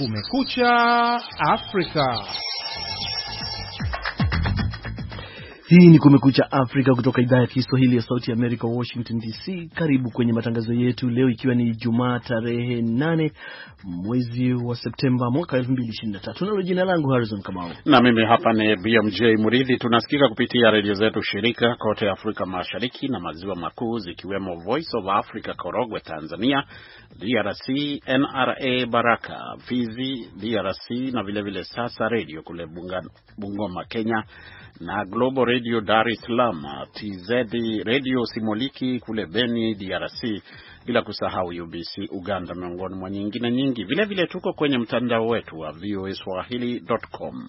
Kumekucha Afrika. Hii ni Kumekucha Afrika kutoka idhaa ya Kiswahili ya Sauti ya Amerika, Washington DC. Karibu kwenye matangazo yetu leo, ikiwa ni Ijumaa tarehe 8 mwezi wa Septemba mwaka 2023. Nalo jina langu Harrison Kamau. Na mimi hapa ni BMJ Muridhi. Tunasikika kupitia redio zetu shirika kote Afrika Mashariki na Maziwa Makuu, zikiwemo Voice of Africa Korogwe Tanzania, DRC, NRA Baraka Fizi DRC, na vile Sasa Radio kule Bungoma Kenya, na Global Radio Dar es Salaam, TZ Radio Simoliki kule Beni DRC, bila kusahau UBC Uganda, miongoni mwa nyingine nyingi. Vile tuko kwenye mtandao wetu wa voaswahili.com.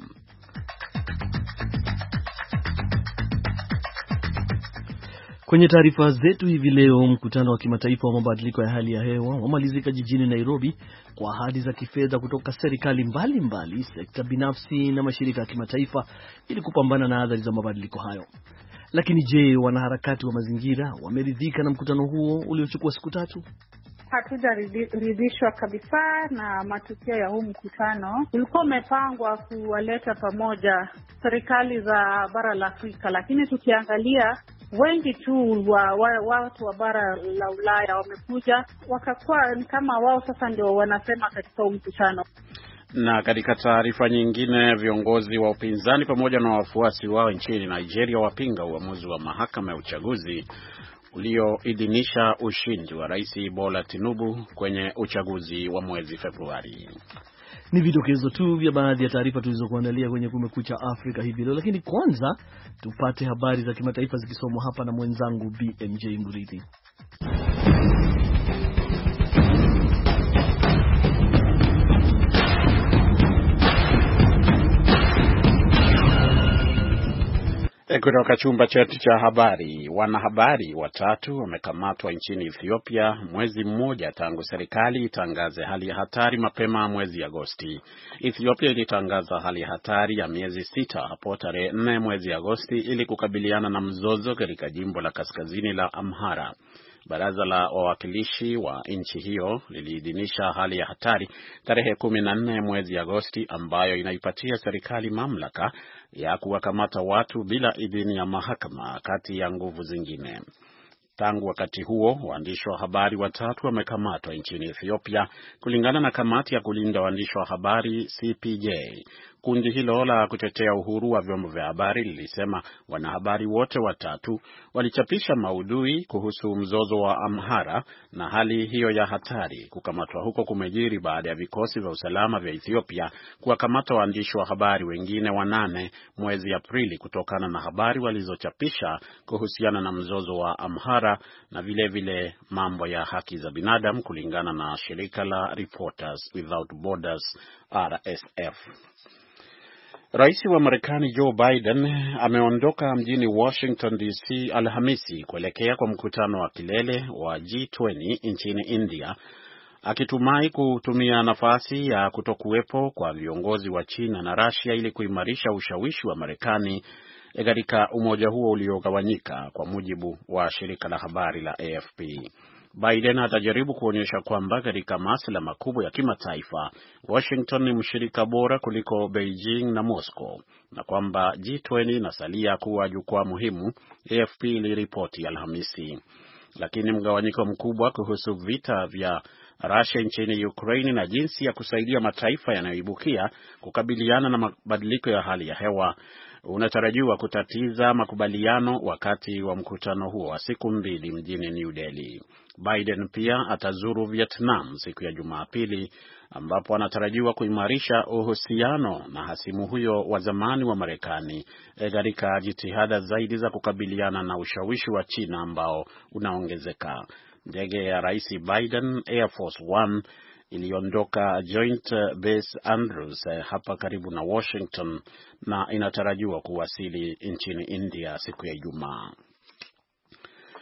Kwenye taarifa zetu hivi leo, mkutano wa kimataifa wa mabadiliko ya hali ya hewa wamalizika jijini Nairobi kwa ahadi za kifedha kutoka serikali mbalimbali, sekta binafsi na mashirika ya kimataifa ili kupambana na athari za mabadiliko hayo. Lakini je, wanaharakati wa mazingira wameridhika na mkutano huo uliochukua siku 3? Hatujaridhishwa kabisa na matukio ya huu mkutano. Ulikuwa umepangwa kuwaleta pamoja serikali za bara la Afrika, lakini tukiangalia wengi tu watu wa bara la Ulaya wamekuja, wakakuwa ni kama wao sasa ndio wanasema katika mkutano. Na katika taarifa nyingine, viongozi wa upinzani pamoja na wafuasi wao nchini Nigeria wapinga uamuzi wa mahakama ya uchaguzi ulioidhinisha ushindi wa Rais Bola Tinubu kwenye uchaguzi wa mwezi Februari. Ni vidokezo tu vya baadhi ya taarifa tulizokuandalia kwenye Kumekucha Afrika hivi leo, lakini kwanza tupate habari za kimataifa zikisomwa hapa na mwenzangu BMJ Muridhi. Kutoka chumba chetu cha habari, wanahabari watatu wamekamatwa nchini Ethiopia mwezi mmoja tangu serikali itangaze hali ya hatari mapema mwezi Agosti. Ethiopia ilitangaza hali ya hatari ya miezi 6 hapo tarehe 4 mwezi Agosti ili kukabiliana na mzozo katika jimbo la kaskazini la Amhara. Baraza la wawakilishi wa nchi hiyo liliidhinisha hali ya hatari tarehe 14 mwezi Agosti, ambayo inaipatia serikali mamlaka ya kuwakamata watu bila idhini ya mahakama, kati ya nguvu zingine. Tangu wakati huo, waandishi wa habari watatu wamekamatwa nchini Ethiopia, kulingana na kamati ya kulinda waandishi wa habari CPJ. Kundi hilo la kutetea uhuru wa vyombo vya habari lilisema wanahabari wote watatu walichapisha maudhui kuhusu mzozo wa Amhara, na hali hiyo ya hatari. Kukamatwa huko kumejiri baada ya vikosi vya usalama vya Ethiopia kuwakamata waandishi wa habari wengine 8 mwezi Aprili kutokana na habari walizochapisha kuhusiana na mzozo wa Amhara na vile mambo ya haki za binadamu, kulingana na shirika la Reporters Without Borders RSF. Rais wa Marekani Joe Biden ameondoka mjini Washington DC Alhamisi kuelekea kwa mkutano wa kilele wa G20 nchini India, akitumai kutumia nafasi ya kutokuwepo kwa viongozi wa China na Russia ili kuimarisha ushawishi wa Marekani katika umoja huo uliogawanyika, kwa mujibu wa shirika la habari la AFP. Biden atajaribu kuonyesha kwamba katika masuala makubwa ya kimataifa, Washington ni mshirika bora kuliko Beijing na Moscow, na kwamba G20 inasalia kuwa jukwaa muhimu, AFP iliripoti Alhamisi. Lakini mgawanyiko mkubwa kuhusu vita vya Russia nchini Ukraine na jinsi ya kusaidia mataifa yanayoibukia kukabiliana na mabadiliko ya hali ya hewa unatarajiwa kutatiza makubaliano wakati wa mkutano huo wa siku 2 mjini New Delhi. Biden pia atazuru Vietnam siku ya Jumapili, ambapo anatarajiwa kuimarisha uhusiano na hasimu huyo wa zamani wa Marekani katika jitihada zaidi za kukabiliana na ushawishi wa China ambao unaongezeka. Ndege ya Rais Biden, Air Force One, iliondoka Joint Base Andrews hapa karibu na Washington na inatarajiwa kuwasili nchini India siku ya Ijumaa.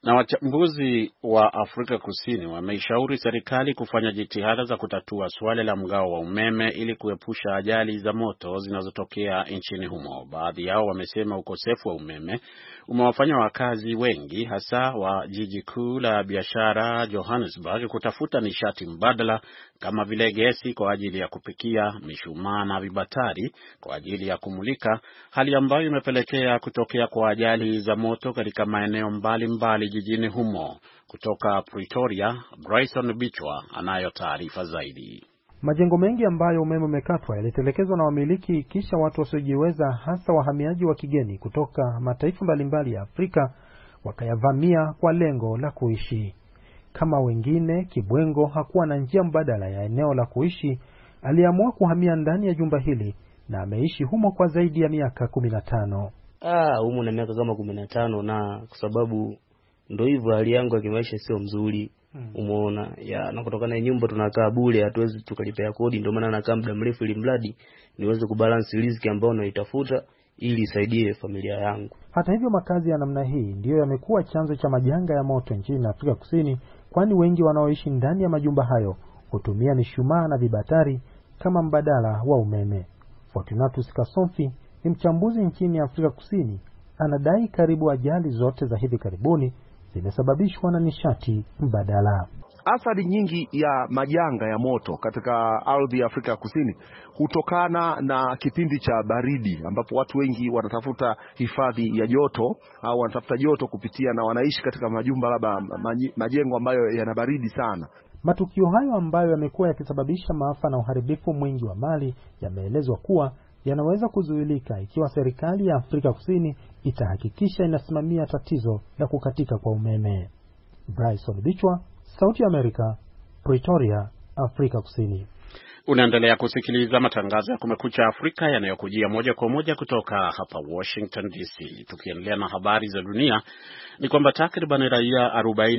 Na wachambuzi wa Afrika Kusini wameishauri serikali kufanya jitihada za kutatua suala la mgao wa umeme ili kuepusha ajali za moto zinazotokea nchini humo. Baadhi yao wamesema ukosefu wa umeme umewafanya wakazi wengi hasa wa jiji kuu la biashara Johannesburg kutafuta nishati mbadala kama vile gesi kwa ajili ya kupikia, mishumaa na vibatari kwa ajili ya kumulika, hali ambayo imepelekea kutokea kwa ajali za moto katika maeneo mbalimbali jijini humo. Kutoka Pretoria, Bryson Bichwa anayo taarifa zaidi. Majengo mengi ambayo umeme umekatwa yalitelekezwa na wamiliki, kisha watu wasiojiweza hasa wahamiaji wa kigeni kutoka mataifa mbalimbali ya Afrika wakayavamia kwa lengo la kuishi. Kama wengine, Kibwengo hakuwa na njia mbadala ya eneo la kuishi, aliamua kuhamia ndani ya jumba hili na ameishi humo kwa zaidi ya miaka 15. Humo na miaka kama 15, na kwa sababu ndio hivyo hali yangu ya kimaisha sio mzuri. Umeona na kutokana na nyumba tunakaa bure, hatuwezi tukalipia kodi, ndio maana nakaa muda mrefu ili mradi niweze kubalance riziki ambayo naitafuta ili isaidie familia yangu. Hata hivyo, makazi ya namna hii ndiyo yamekuwa chanzo cha majanga ya moto nchini Afrika Kusini, kwani wengi wanaoishi ndani ya majumba hayo hutumia mishumaa na vibatari kama mbadala wa umeme. Fortunatus Kasomfi ni mchambuzi nchini Afrika Kusini, anadai karibu ajali zote za hivi karibuni zimesababishwa na nishati mbadala. Athari nyingi ya majanga ya moto katika ardhi ya Afrika Kusini hutokana na kipindi cha baridi, ambapo watu wengi wanatafuta hifadhi ya joto au wanatafuta joto kupitia na wanaishi katika majumba labda majengo ambayo yana baridi sana. Matukio hayo ambayo yamekuwa yakisababisha maafa na uharibifu mwingi wa mali yameelezwa kuwa yanaweza kuzuilika ikiwa serikali ya Afrika Kusini itahakikisha inasimamia tatizo la kukatika kwa umeme. Bryson Bichwa, Sauti ya Amerika, Pretoria, Afrika Kusini. Unaendelea kusikiliza matangazo ya Kumekucha Afrika yanayokujia moja kwa moja kutoka hapa Washington DC. Tukiendelea na habari za dunia, ni kwamba takriban raia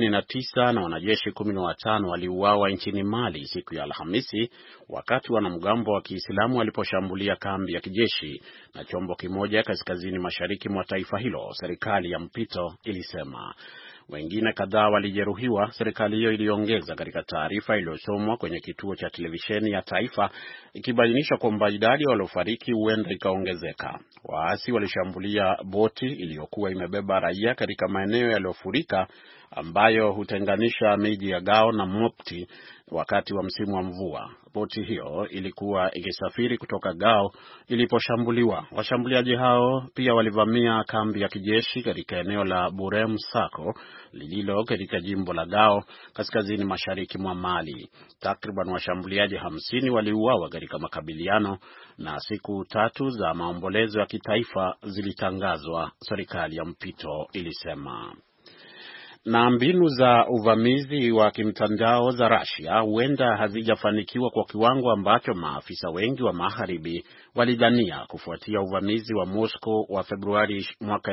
49 na wanajeshi 15 waliuawa nchini Mali siku ya Alhamisi wakati wanamgambo wa Kiislamu waliposhambulia kambi ya kijeshi na chombo kimoja kaskazini mashariki mwa taifa hilo, serikali ya mpito ilisema. Wengine kadhaa walijeruhiwa, serikali hiyo iliongeza katika taarifa iliyosomwa kwenye kituo cha televisheni ya taifa, ikibainisha kwamba idadi ya waliofariki huenda ikaongezeka. Waasi walishambulia boti iliyokuwa imebeba raia katika maeneo yaliyofurika ambayo hutenganisha miji ya Gao na Mopti wakati wa msimu wa mvua. Boti hiyo ilikuwa ikisafiri kutoka Gao iliposhambuliwa. Washambuliaji hao pia walivamia kambi ya kijeshi katika eneo la Burem Sako lililo katika jimbo la Gao kaskazini mashariki mwa Mali. Takriban washambuliaji 50 waliuawa katika makabiliano na siku 3 za maombolezo ya kitaifa zilitangazwa, serikali ya mpito ilisema. Na mbinu za uvamizi wa kimtandao za Russia huenda hazijafanikiwa kwa kiwango ambacho maafisa wengi wa magharibi walidhania kufuatia uvamizi wa Moscow wa Februari mwaka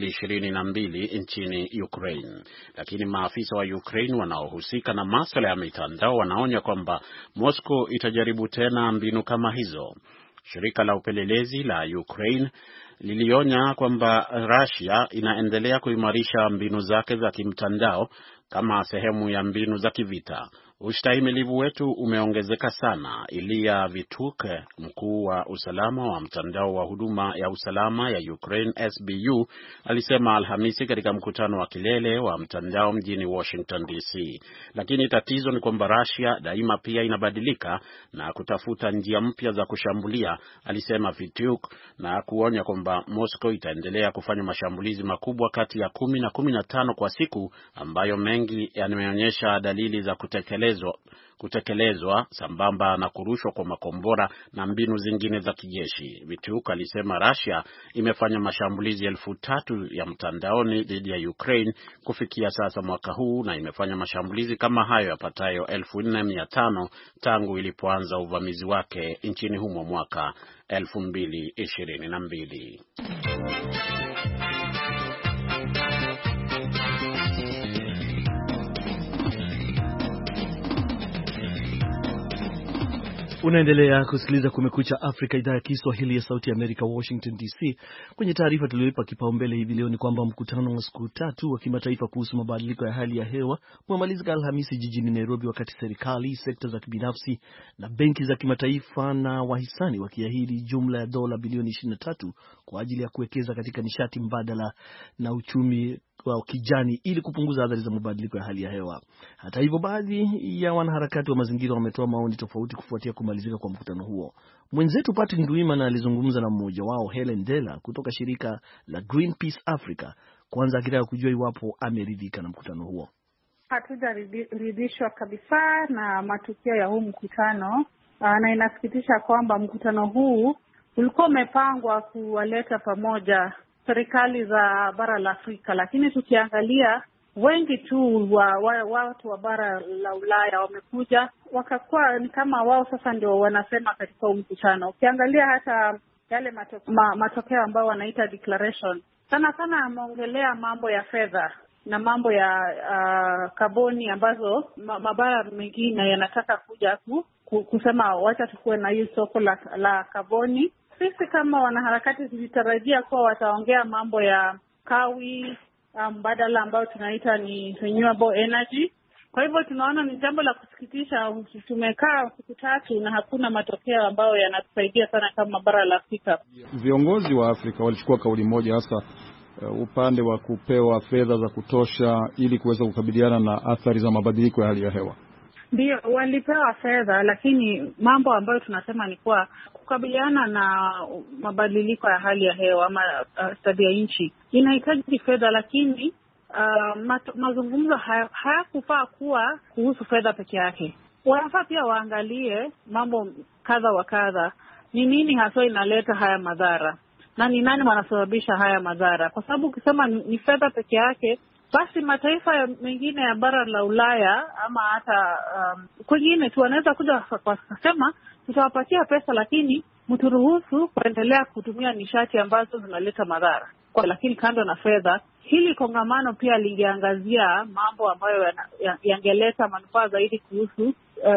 2022 nchini Ukraine. Lakini maafisa wa Ukraine wanaohusika na masuala ya mitandao wanaonya kwamba Moscow itajaribu tena mbinu kama hizo. Shirika la upelelezi la Ukraine lilionya kwamba Russia inaendelea kuimarisha mbinu zake za kimtandao kama sehemu ya mbinu za kivita. Ustahimilivu wetu umeongezeka sana, Ilia Vituke, mkuu wa usalama wa mtandao wa huduma ya usalama ya Ukraine SBU, alisema Alhamisi katika mkutano wa kilele wa mtandao mjini Washington DC. Lakini tatizo ni kwamba Russia daima pia inabadilika na kutafuta njia mpya za kushambulia, alisema Vituke, na kuonya kwamba Moscow itaendelea kufanya mashambulizi makubwa kati ya 10 na 15 kwa siku, ambayo mengi yameonyesha dalili za kutekelezwa sambamba na kurushwa kwa makombora na mbinu zingine za kijeshi. Vituka alisema Russia imefanya mashambulizi 3,000 ya mtandaoni dhidi ya Ukraine kufikia sasa mwaka huu, na imefanya mashambulizi kama hayo yapatayo 4,500 tangu ilipoanza uvamizi wake nchini humo mwaka 2022. Unaendelea kusikiliza Kumekucha Afrika, idhaa ya Kiswahili ya Sauti ya Amerika, Washington DC. Kwenye taarifa tulioipa kipaumbele hivi leo ni kwamba mkutano wa siku 3 wa kimataifa kuhusu mabadiliko ya hali ya hewa umemalizika Alhamisi jijini Nairobi, wakati serikali, sekta za kibinafsi na benki za kimataifa na wahisani wakiahidi jumla ya dola bilioni 23 kwa ajili ya kuwekeza katika nishati mbadala na uchumi wa kijani ili kupunguza athari za mabadiliko ya hali ya hewa. Hata hivyo, baadhi ya wanaharakati wa mazingira wametoa maoni tofauti kufuatia kumalizika kwa mkutano huo. Mwenzetu Patrick Ndwimana alizungumza na mmoja wao, Helen Dela kutoka shirika la Greenpeace Africa, kwanza akitaka kujua iwapo ameridhika na mkutano huo. Hatujaridhishwa kabisa na matukio ya huu mkutano, na inasikitisha kwamba mkutano huu ulikuwa umepangwa kuwaleta pamoja serikali za bara la Afrika, lakini tukiangalia wengi tu watu wa bara la Ulaya wamekuja, wakakuwa ni kama wao sasa ndio wanasema katika mkutano. Ukiangalia hata yale matokeo ambayo wanaita declaration, sana ameongelea mambo ya fedha na mambo ya kaboni ambazo mabara mengine yanataka kuja kusema wacha tukuwe na hii soko la kaboni. Sisi kama wanaharakati tulitarajia kuwa wataongea mambo ya kawi mbadala ambayo tunaita ni renewable energy. Kwa hivyo tunaona ni jambo la kusikitisha, tumekaa siku 3 na hakuna matokeo ambayo yanatusaidia sana kama bara la Afrika. Viongozi wa Afrika walichukua kauli moja, hasa upande wa kupewa fedha za kutosha ili kuweza kukabiliana na athari za mabadiliko ya hali ya hewa. Ndio, walipewa fedha, lakini mambo ambayo tunasema ni kuwa kukabiliana na mabadiliko ya hali ya hewa ama tabia nchi inahitaji fedha, lakini mazungumzo hayakufaa kuwa kuhusu fedha peke yake. Wanafaa pia waangalie mambo kadha wa kadha, ni nini hasa inaleta haya madhara na ni nani wanasababisha haya madhara, kwa sababu ukisema ni fedha peke yake, basi mataifa mengine ya bara la Ulaya ama hata kwingine tu wanaweza kuja kusema tutawapatia pesa, lakini mturuhusu kuendelea kutumia nishati ambazo zinaleta madhara. Lakini kando na fedha, hili kongamano pia lingeangazia mambo ambayo yangeleta manufaa zaidi kuhusu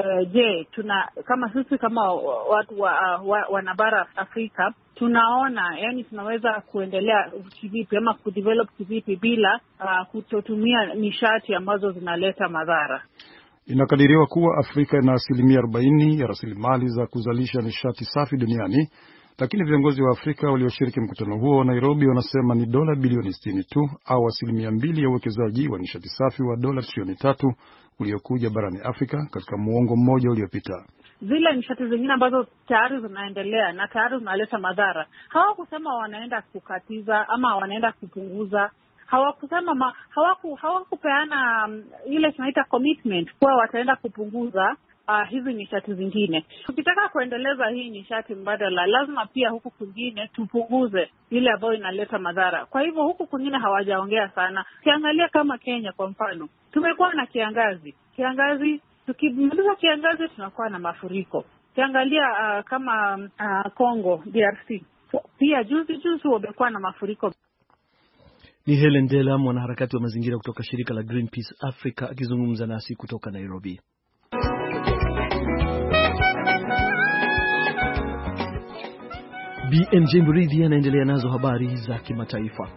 kama sisi kama watu wanabara Afrika tunaona, yani tunaweza kuendelea kivipi ama kudevelop kivipi bila kutotumia nishati ambazo zinaleta madhara. Inakadiriwa kuwa Afrika ina 40% ya rasilimali za kuzalisha nishati safi duniani, lakini viongozi wa Afrika walioshiriki mkutano huo Nairobi wanasema ni dola bilioni 60 tu au 2% ya uwekezaji wa nishati safi wa dola trilioni 3 uliokuja barani Afrika katika muongo mmoja uliopita. Zile nishati zingine ambazo tayari zinaendelea na tayari zinaleta madhara, hawakusema wanaenda kukatiza ama wanaenda kupunguza. Hawakusema hawakupeana ile tunaita commitment kwa wataenda kupunguza hizi nishati zingine. Tukitaka kuendeleza hii nishati mbadala, lazima pia huku kwingine tupunguze ile ambayo inaleta madhara. Kwa hivyo huku kwingine hawajaongea sana. Kiangalia kama Kenya kwa mfano, tumekuwa na kiangazi, tukimaliza kiangazi tunakuwa na mafuriko. Kiangalia kama Congo DRC, pia juzi wamekuwa na mafuriko. Ni Helen Dela, mwanaharakati wa mazingira kutoka shirika la Greenpeace Africa, akizungumza nasi kutoka Nairobi. BMJ Mridhi anaendelea nazo habari za kimataifa.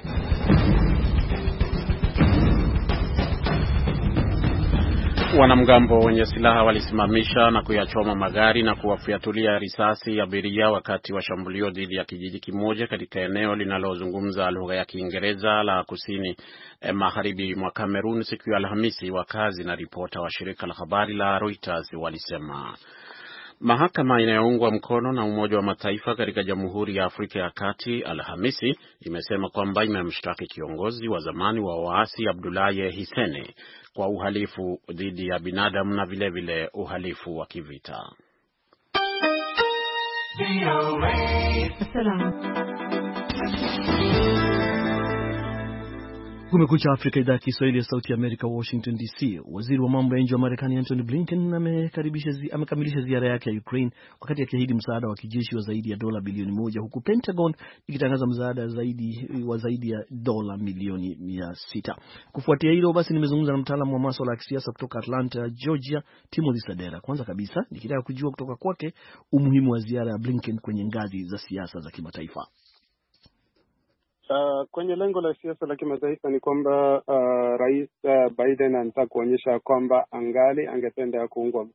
Wanamgambo wenye silaha walisimamisha na kuyachoma magari na kuwafiatulia risasi abiria wakati wa shambulio dhidi ya kijiji kimoja katika eneo linalozungumza lugha ya Kiingereza la kusini magharibi mwa Kamerun siku ya Alhamisi, wakazi na ripota wa shirika la habari la Reuters walisema. Mahakama inayoungwa mkono na Umoja wa Mataifa katika Jamhuri ya Afrika ya Kati Alhamisi imesema kwamba imemshtaki kiongozi wa zamani wa waasi Abdoulaye Hissene kwa uhalifu dhidi ya binadamu na vile uhalifu wa kivita. Kumekucha Afrika, idhaa ya Kiswahili ya Sauti ya Amerika, Washington DC. Waziri wa mambo ya nje wa Marekani Antony Blinken amekamilisha ziara yake ya Ukraine wakati akiahidi msaada wa kijeshi wa zaidi ya dola bilioni 1, huku Pentagon ikitangaza msaada zaidi ya dola milioni 600. Kufuatia hilo basi, nimezungumza na mtaalamu wa masuala ya kisiasa kutoka Atlanta, Georgia, Timothy Sadera. Kwanza kabisa nikitaka kujua kutoka kwake umuhimu wa ziara ya Blinken kwenye ngazi za siasa za kimataifa. Kwenye lengo la siasa la kimataifa ni kwamba Rais Biden anataka kuonyesha kwamba angependa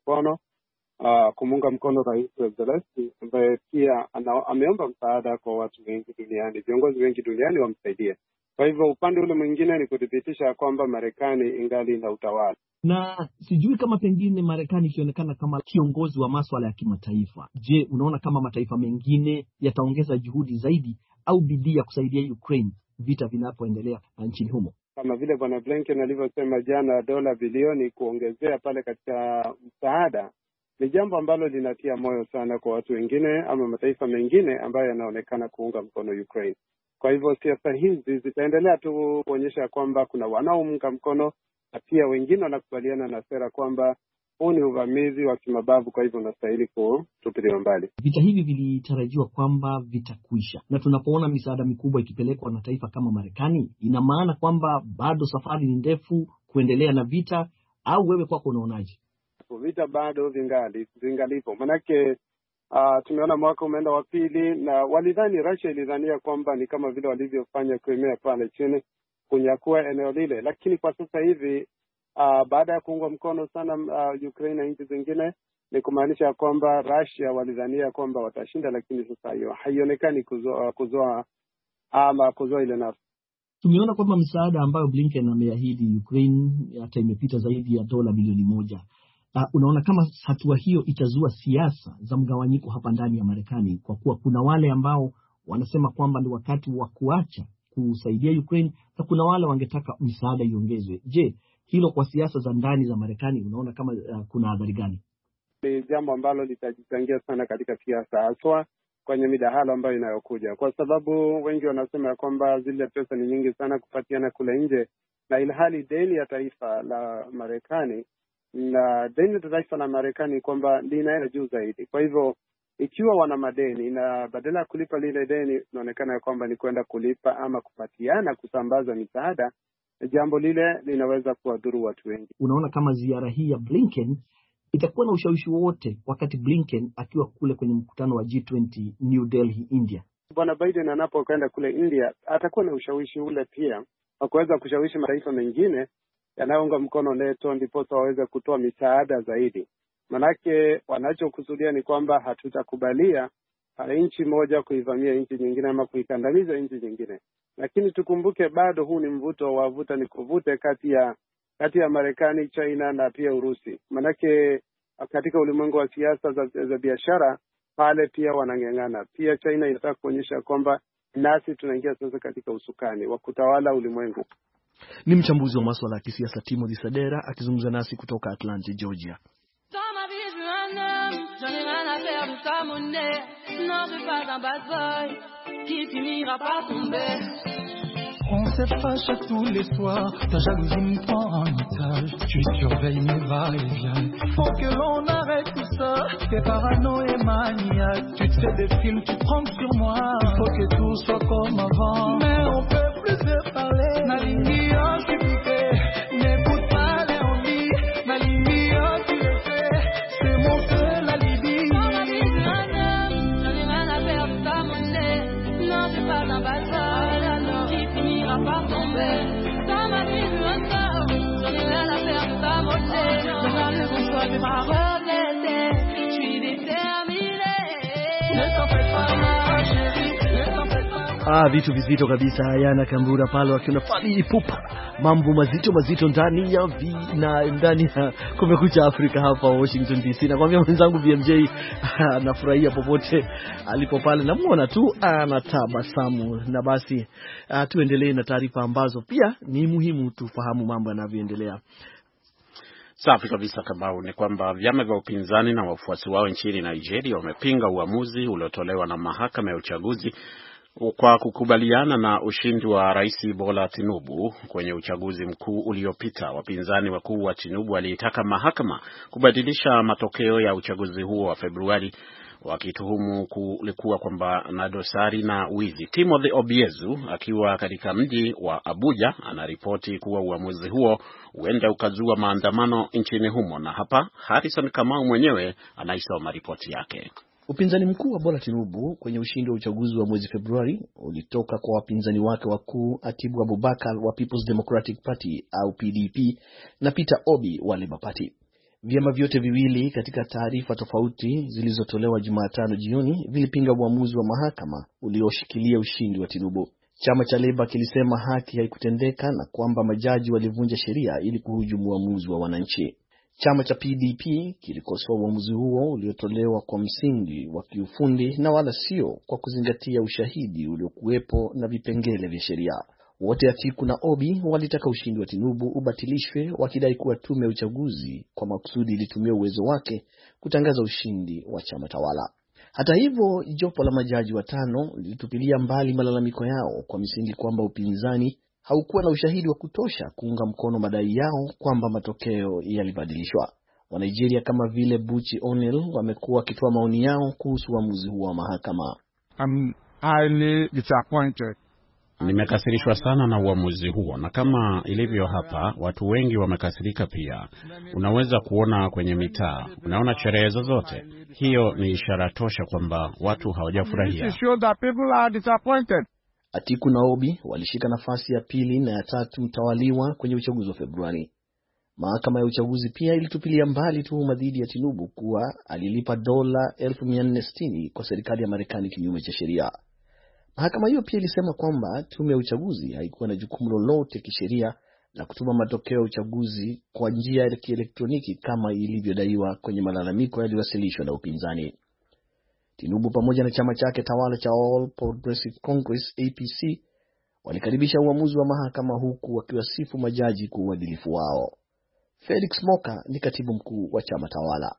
kumuunga mkono Rais Zelensky, ambaye pia ameomba msaada kwa watu wengi duniani, viongozi wengi duniani wamsaidie. Kwa hivyo upande ule mwingine ni kudhibitisha kwamba Marekani ingali na utawala. Na sijui kama pengine Marekani ikionekana kama kiongozi wa masuala ya kimataifa, je, unaona kama mataifa mengine yataongeza juhudi zaidi au bidii ya kusaidia Ukraine vita vinapoendelea nchini humo? Kama vile Bwana Blinken alivyosema jana, dola bilioni kuongezea pale katika msaada ni jambo ambalo linatia moyo sana kwa watu wengine ama mataifa mengine ambayo yanaonekana kuunga mkono Ukraine. Kwa hivyo siasa hizi zitaendelea tu kuonyesha kwamba kuna wanaounga mkono na pia wengine wanakubaliana na sera kwamba huu ni uvamizi wa kimabavu, kwa hivyo unastahili kutupiliwa mbali. Vita hivi vilitarajiwa kwamba vitakwisha, na tunapoona misaada mikubwa ikipelekwa na taifa kama Marekani, ina maana kwamba bado safari ni ndefu kuendelea na vita, au wewe kwako unaonaje? Vita bado vingalipo. Manake tumeona mwaka umeenda wa pili, na Russia ilidhania kwamba ni kama vile walivyofanya Crimea pale chini, kunyakua eneo lile. Lakini kwa sasa hivi baada ya kuungwa mkono sana Ukraine na nchi zingine, ni kumaanisha kwamba Russia walidhania kwamba watashinda, lakini sasa hiyo haionekani kuzoa ile nafasi. Tumeona kwamba msaada ambayo Blinken ameahidi Ukraine hata imepita zaidi ya dola bilioni 1. Unaona kama hatua hiyo itazua siasa za mgawanyiko hapa ndani ya Marekani, kwa kuwa kuna wale ambao wanasema kwamba ni wakati wa kuacha kusaidia Ukraine na kuna wale wangetaka msaada iongezwe. Je, hilo kwa siasa za ndani za Marekani unaona kama kuna athari gani? Ni jambo ambalo litajichangia sana katika siasa, haswa kwenye midahalo ambayo inayokuja, kwa sababu wengi wanasema kwamba zile pesa ni nyingi sana kupatiana kule nje, na ilhali deni ya taifa la Marekani kwamba linaenda juu zaidi. Kwa hivyo ikiwa wana madeni na badala ya kulipa lile deni inaonekana kwamba ni kwenda kulipa ama kupatiana kusambaza misaada, jambo lile linaweza kuwadhuru watu wengi. Unaona kama ziara hii ya Blinken itakuwa na ushawishi wote wakati Blinken akiwa kule kwenye mkutano wa G20 New Delhi, India? Bwana Biden anapokwenda kule India atakuwa na ushawishi ule pia wa kuweza kushawishi mataifa mengine yanayounga mkono NATO ndipo waweze kutoa misaada zaidi. Manake wanachokusudia ni kwamba hatutakubalia nchi moja kuivamia nchi nyingine ama kuikandamiza nchi nyingine. Lakini tukumbuke bado huu ni mvuto wa vuta ni kuvute kati ya Marekani, China na pia Urusi. Manake katika ulimwengu wa siasa za biashara pale pia wanang'ang'ana. Pia China inataka kuonyesha kwamba nasi tunaingia sasa katika usukani wa kutawala ulimwengu. Ni mchambuzi wa masuala ya kisiasa Timothy Sadera akizungumza nasi kutoka Atlanta, Georgia. On s'efface tous les soirs, ta jalousie me prend en otage. Tu surveilles mes va-et-vient. Faut que l'on arrête tout ça. T'es parano et maniaque. Tu te fais des films, tu prends sur moi. Faut que tout soit comme avant. Mais on peut plus se parler. Nalingi, oh, je suis piqué. N'écoute pas les envies. Nalingi, oh, tu le sais. C'est mon feu, la Libye. Dans ma vie, je un homme. J'en ai rien à faire de ta monnaie. Non, c'est pas un bazar. Pas tomber dans ma vie de un homme, j'en ai rien à faire de ta monnaie. Je parle de ton choix, mais pas regretter. Je suis déterminée. Ne t'en fais pas ma chérie, ne t'en fais pas. Vitu vizito kabisa hayana Kambura pale wakiona Fally Ipupa. Mambo mazito ndani ya Kumekucha Afrika hapa Washington DC. Nakwambia mwenzangu BMJ anafurahia popote alipo pale, namuona tu anatabasamu. Na basi tuendelee na taarifa ambazo pia ni muhimu tufahamu mambo yanavyoendelea. Safi kabisa. Kama ni kwamba vyama vya upinzani na wafuasi wao nchini Nigeria wamepinga uamuzi uliotolewa na mahakama ya uchaguzi Kwa kukubaliana na ushindi wa Rais Bola Tinubu kwenye uchaguzi mkuu uliopita, wapinzani wakuu wa Tinubu walitaka mahakama kubadilisha matokeo ya uchaguzi huo wa Februari, wakituhumu kulikuwa kwamba na dosari na wizi. Timothy Obiezu akiwa katika mji wa Abuja anaripoti kuwa uamuzi huo huenda ukazua maandamano nchini humo, na hapa Harrison Kamau mwenyewe anaisoma ripoti yake. Upinzani mkuu wa Bola Tinubu kwenye ushindi wa uchaguzi wa mwezi Februari ulitoka kwa wapinzani wake wakuu Atiku Abubakar wa People's Democratic Party au PDP na Peter Obi wa Labour Party. Vyama vyote viwili katika taarifa tofauti zilizotolewa Jumatano jioni vilipinga uamuzi wa mahakama ulioshikilia ushindi wa Tinubu. Chama cha Labour kilisema haki haikutendeka na kwamba majaji walivunja sheria ili kuhujumu uamuzi wa wananchi. Chama cha PDP kilikosoa uamuzi huo uliotolewa kwa msingi wa kiufundi na wala sio kwa kuzingatia ushahidi uliokuwepo na vipengele vya sheria. Wote Atiku na Obi walitaka ushindi wa Tinubu ubatilishwe, wakidai kuwa tume ya uchaguzi kwa makusudi ilitumia uwezo wake kutangaza ushindi wa chama tawala. Hata hivyo, jopo la majaji watano lilitupilia mbali malalamiko yao kwa misingi kwamba upinzani haukuwa na ushahidi wa kutosha kuunga mkono madai yao kwamba matokeo yalibadilishwa. Wa Nigeria kama vile Buchi O'Neill wamekuwa wakitoa maoni yao kuhusu uamuzi huo wa mahakama. I'm highly disappointed. Nimekasirishwa sana na uamuzi huo, na kama ilivyo hapa, watu wengi wamekasirika pia. Unaweza kuona kwenye mitaa, unaona sherehe zozote. Hiyo ni ishara tosha kwamba watu hawajafurahia. Atiku na Obi walishika nafasi ya pili na ya tatu mtawaliwa kwenye uchaguzi wa Februari. Mahakama ya uchaguzi pia ilitupilia mbali tuhuma dhidi ya Tinubu kuwa alilipa dola 1460 kwa serikali ya Marekani kinyume cha sheria. Mahakama hiyo pia ilisema kwamba tume ya uchaguzi haikuwa na jukumu lolote kisheria la kutuma matokeo ya uchaguzi kwa njia ya kielektroniki kama ilivyodaiwa kwenye malalamiko yaliyowasilishwa na upinzani. Tinubu pamoja na chama chake tawala cha All Progressive Congress APC walikaribisha uamuzi wa mahakama huku wakiwasifu majaji kwa uadilifu wao. Felix Moka ni katibu mkuu wa chama tawala.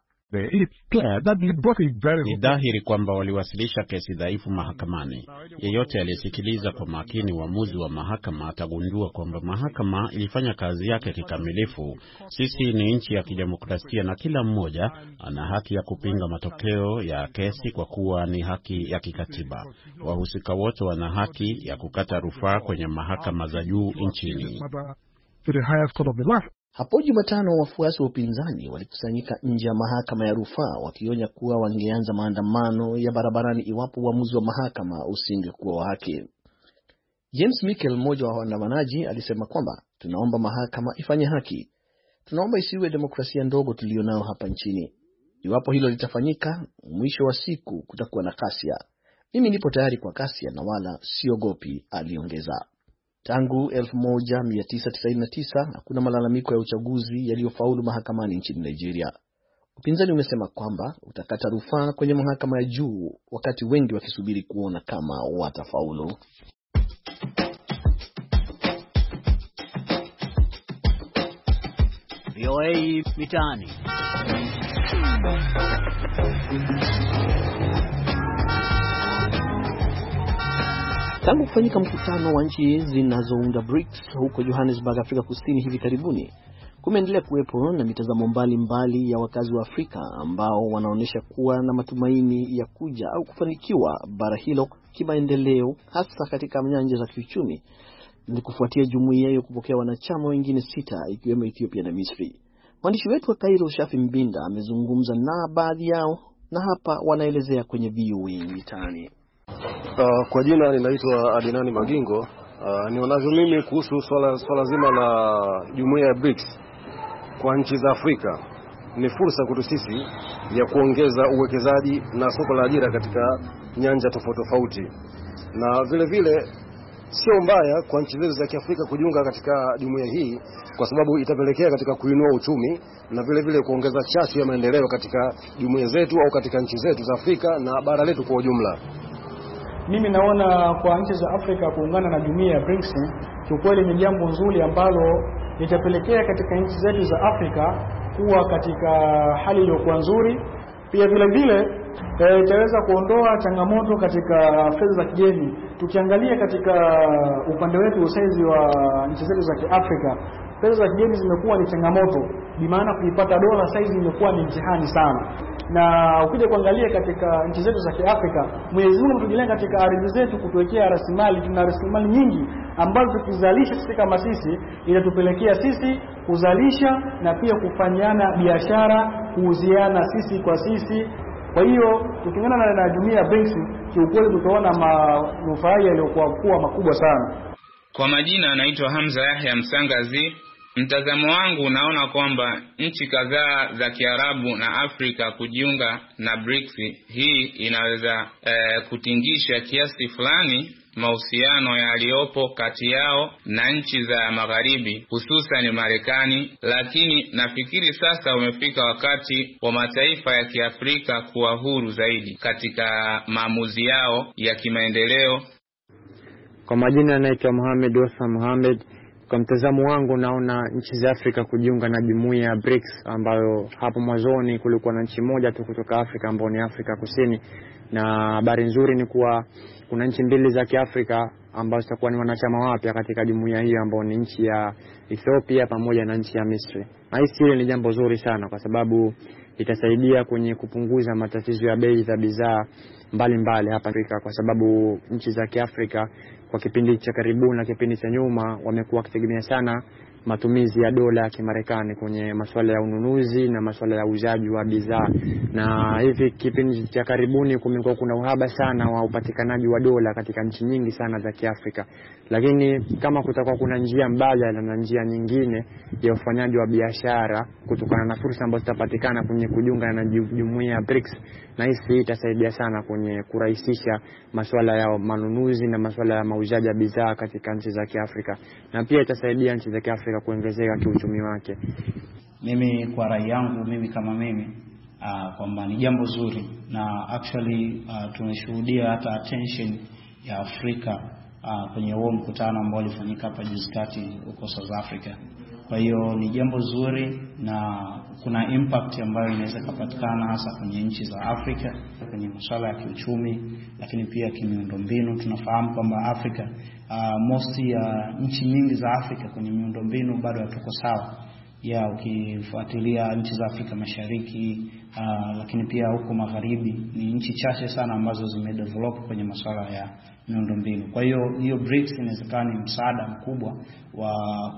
Ni dhahiri kwamba waliwasilisha kesi dhaifu mahakamani. Yeyote aliyesikiliza kwa makini uamuzi wa mahakama atagundua kwamba mahakama ilifanya kazi yake kikamilifu. Sisi ni nchi ya kidemokrasia na kila mmoja ana haki ya kupinga matokeo ya kesi kwa kuwa ni haki ya kikatiba. Wahusika wote wana haki ya kukata rufaa kwenye mahakama za juu nchini. Hapo Jumatano, wafuasi wa upinzani walikusanyika nje ya mahakama ya rufaa wakionya kuwa wangeanza maandamano ya barabarani iwapo uamuzi wa mahakama usingekuwa wa haki. James Mikel, mmoja wa waandamanaji, alisema kwamba tunaomba mahakama ifanye haki. Tunaomba isiwe demokrasia ndogo tulionayo hapa nchini. Iwapo hilo litafanyika, mwisho wa siku kutakuwa na ghasia. Mimi nipo tayari kwa ghasia na wala siogopi, aliongeza. Tangu 1999 hakuna malalamiko ya uchaguzi yaliyofaulu mahakamani nchini Nigeria. Upinzani umesema kwamba utakata rufaa kwenye mahakama ya juu, wakati wengi wakisubiri kuona kama watafaulu. VOA Mitaani. Tangu kufanyika mkutano wa nchi zinazounda BRICS huko Johannesburg, Afrika Kusini hivi karibuni, kumeendelea kuwepo na mitazamo mbalimbali ya wakazi wa Afrika ambao wanaonesha kuwa na matumaini ya kuja au kufanikiwa bara hilo kimaendeleo, hasa katika nyanja za kiuchumi, ni kufuatia jumuiya hiyo kupokea wanachama wengine 6 ikiwemo Ethiopia na Misri. Mwandishi wetu wa Cairo, Shafi Mbinda, amezungumza na baadhi yao na hapa wanaelezea kwenye VOA Mitaani. Kwa jina ninaitwa Adinani Magingo. Nionavyo mimi kuhusu swala zima la jumuiya ya BRICS kwa nchi za Afrika ni fursa kwetu sisi ya kuongeza uwekezaji na soko la ajira katika nyanja tofauti, na vile vile sio mbaya kwa nchi zetu za Kiafrika kujiunga katika jumuiya hii, kwa sababu itapelekea katika kuinua uchumi na vile vile kuongeza chachu ya maendeleo katika jumuiya zetu au katika nchi zetu za Afrika na bara letu kwa ujumla. Mimi naona kwa nchi za Afrika kuungana na jumuiya ya BRICS kiukweli ni jambo nzuri ambalo litapelekea katika nchi zetu za Afrika kuwa katika hali iliyokuwa nzuri. Pia vile vile itaweza kuondoa changamoto katika fedha za kigeni. Tukiangalia katika upande wetu usaizi wa nchi zetu za Kiafrika, fedha za kigeni zimekuwa ni changamoto, bi maana kuipata dola saizi imekuwa ni mtihani sana. Na ukija kuangalia katika nchi zetu za Kiafrika, Mwenyezi Mungu ametujalia katika ardhi zetu kutuwekea rasilimali. Tuna rasilimali nyingi ambazo tukizalisha sisi kama sisi inatupelekea sisi kuzalisha na pia kufanyana biashara, kuuziana sisi kwa sisi. Kwa hiyo tukiungana na jumuiya ya BRICS, kiukweli tutaona manufaa yaliyokuwa makubwa sana. Kwa majina anaitwa Hamza Yahya Msangazi. Mtazamo wangu unaona kwamba nchi kadhaa za Kiarabu na Afrika kujiunga na BRICS, hii inaweza kutingisha kiasi fulani mahusiano yaliyopo kati yao na nchi za magharibi, hususan Marekani, lakini nafikiri sasa umefika wakati wa mataifa ya Kiafrika kuwa huru zaidi katika maamuzi yao ya kimaendeleo. Kwa majina anaitwa Mohamed Wafa Mohamed. Kwa mtazamo wangu naona nchi za Afrika kujiunga na jumuiya ya BRICS, ambayo hapo mwanzoni kulikuwa na nchi moja tu kutoka Afrika ambayo ni Afrika Kusini, na habari nzuri ni kuwa kuna nchi mbili za Kiafrika ambazo zitakuwa ni wanachama wapya katika jumuiya hiyo, ambao ni nchi ya Ethiopia pamoja na nchi ya Misri. Na hili ni jambo zuri sana kwa sababu itasaidia kwenye kupunguza matatizo ya bei za bidhaa mbalimbali hapa Afrika, kwa sababu nchi za Kiafrika kwa kipindi cha karibuni na kipindi cha nyuma wamekuwa wakitegemea sana matumizi ya dola ya Kimarekani kwenye masuala ya ununuzi na masuala ya uuzaji wa bidhaa. Na hivi kipindi cha karibuni kumekuwa kuna uhaba sana wa upatikanaji wa dola katika nchi nyingi sana za Kiafrika. Lakini kama kutakuwa kuna njia mbadala na njia nyingine ya ufanyaji wa biashara kutokana na fursa ambazo zitapatikana kwenye kujiunga na jumuiya ya BRICS, na hii itasaidia sana kwenye kurahisisha masuala ya manunuzi na masuala ya mauzaji ya bidhaa katika nchi za Kiafrika, na pia itasaidia nchi za Kiafrika kuongezeka kiuchumi wake. Mimi kwa rai yangu, mimi kama mimi kwamba ni jambo zuri, na actually tumeshuhudia hata attention ya Afrika kwenye huo mkutano ambao ulifanyika hapa juzi kati huko South Africa. Kwa hiyo ni jambo zuri na kuna impact ambayo inaweza kupatikana hasa kwenye nchi za Afrika kwenye masuala ya kiuchumi, lakini pia kimiundombinu. Tunafahamu kwamba Afrika most ya nchi nyingi za Afrika kwenye miundombinu bado hatuko sawa. Ukifuatilia nchi za Afrika Mashariki, lakini pia huko magharibi ni nchi chache sana ambazo zimedevelop kwenye masuala ya miundombinu. Kwa hiyo BRICS inawezekana ni msaada mkubwa wa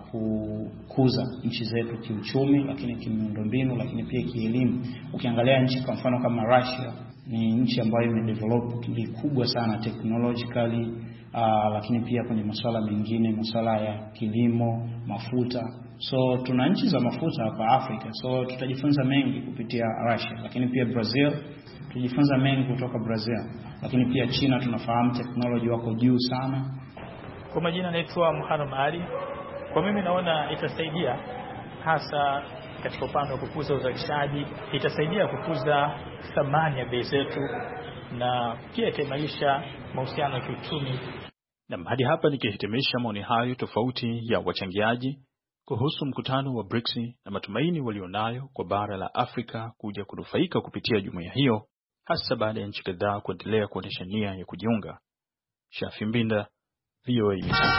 kukuza nchi zetu kiuchumi, lakini kimiundombinu, lakini pia kielimu. Ukiangalia nchi kwa mfano kama Russia, ni nchi ambayo imedevelop kubwa sana technologically, lakini pia kwenye masuala mengine, masuala ya kilimo, mafuta. So tuna nchi za mafuta hapa Afrika, so tutajifunza mengi kupitia Russia. Lakini pia Brazil, tujifunza mengi kutoka Brazil. Lakini pia China, tunafahamu technology wako juu sana. Kwa majina naitwa Muhammad Ali. Kwa mimi naona itasaidia hasa katika upande wa kukuza uzalishaji, itasaidia kukuza thamani ya bei zetu, na pia itaimarisha mahusiano ya kiuchumi. Na hadi hapa nikihitimisha maoni hayo tofauti ya wachangiaji kuhusu mkutano wa BRICS na matumaini walionayo kwa bara la Afrika kuja kunufaika kupitia jumuiya hiyo, hasa baada ya nchi kadhaa kuendelea kuonyesha nia ya kujiunga. Shafi Mbinda, VOA.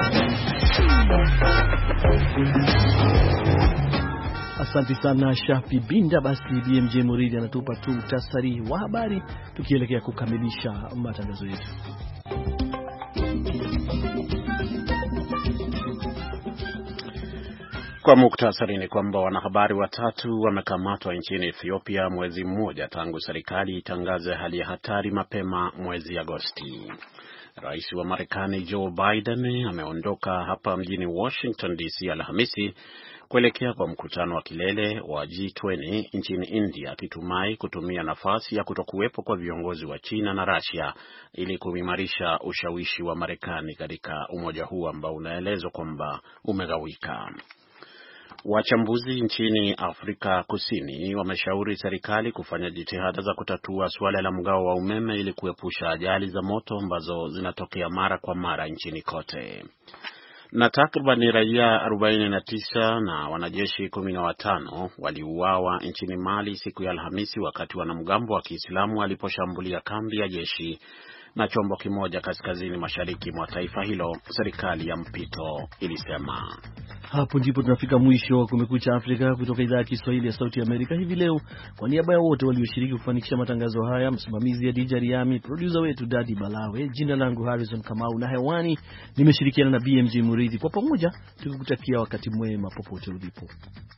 Asante sana Shafi Binda. Basi BMJ Muridi anatupa tu muhtasari wa habari tukielekea kukamilisha matangazo yetu. Kwa muktasari ni kwamba wanahabari watatu wamekamatwa nchini Ethiopia mwezi mmoja tangu serikali itangaze hali ya hatari mapema mwezi Agosti. Rais wa Marekani Joe Biden ameondoka hapa mjini Washington DC Alhamisi kuelekea kwa mkutano wa kilele wa G20 nchini India, akitumai kutumia nafasi ya kutokuwepo kwa viongozi wa China na Russia ili kuimarisha ushawishi wa Marekani katika umoja huu ambao unaelezwa kwamba umegawika. Wachambuzi nchini Afrika Kusini wameshauri serikali kufanya jitihada za kutatua suala la mgao wa umeme ili kuepusha ajali za moto ambazo zinatokea mara kwa mara nchini kote. Na takriban raia 49 na wanajeshi 15 waliuawa nchini Mali siku ya Alhamisi wakati wanamgambo wa Kiislamu waliposhambulia kambi ya jeshi na chombo kimoja kaskazini mashariki mwa taifa hilo, serikali ya mpito ilisema. Hapo ndipo tunafika mwisho wa Kumekucha Afrika kutoka idhaa ya Kiswahili ya Sauti ya Amerika hivi leo. Kwa niaba ya wote walioshiriki kufanikisha matangazo haya, msimamizi Adija Riami, producer wetu Daddy Balawe, jina langu Harrison Kamau na hewani nimeshirikiana na BMJ Muridhi, kwa pamoja tukikutakia wakati mwema popote ulipo.